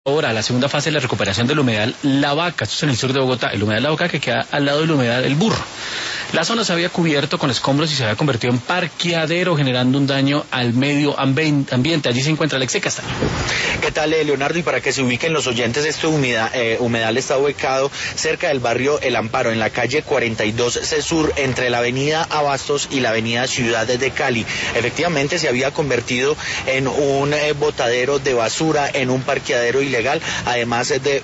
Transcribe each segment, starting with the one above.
Ahora, la segunda fase de la recuperación del humedal La Vaca, esto es en el sur de Bogotá, el humedal La Vaca que queda al lado del humedal El Burro. La zona se había cubierto con escombros y se había convertido en parqueadero, generando un daño al medio ambiente. Allí se encuentra Alexei Castaño. ¿Qué tal, Leonardo? Y para que se ubiquen los oyentes, este humedal está ubicado cerca del barrio El Amparo, en la calle 42C Sur, entre la avenida Abastos y la avenida Ciudad de Cali. Efectivamente, se había convertido en un botadero de basura, en un parqueadero ilegal, además de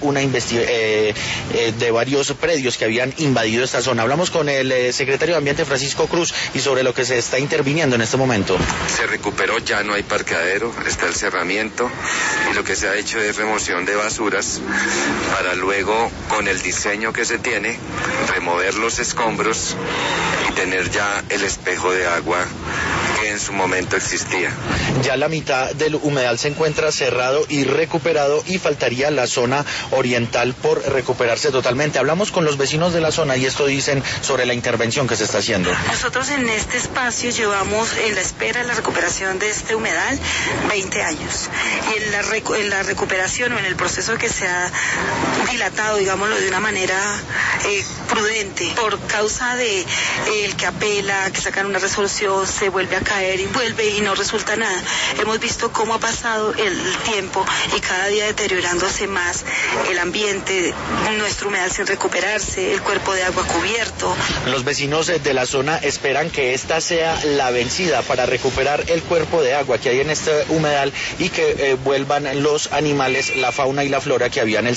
de varios predios que habían invadido esta zona. Hablamos con el secretario de Ambiente, Francisco Cruz, y sobre lo que se está interviniendo en este momento. Se recuperó, ya no hay parqueadero, está el cerramiento, y lo que se ha hecho es remoción de basuras para luego, con el diseño que se tiene, remover los escombros y tener ya el espejo de agua que en su momento existía. Ya la mitad del humedal se encuentra cerrado y recuperado, y faltaría la zona oriental por recuperarse totalmente. Hablamos con los vecinos de la zona y esto dicen sobre la intervención que se está haciendo. Nosotros en este espacio llevamos en la espera de la recuperación de este humedal 20 años. Y en la recuperación o en el proceso que se ha dilatado, digámoslo de una manera prudente, por causa de el que apela, que sacan una resolución, se vuelve a caer y vuelve y no resulta nada. Hemos visto cómo ha pasado el tiempo y cada día deteriorándose más el ambiente, nuestro humedal sin recuperarse, el cuerpo de agua cubierto. Los vecinos de la zona esperan que esta sea la vencida para recuperar el cuerpo de agua que hay en este humedal y que vuelvan los animales, la fauna y la flora que había en el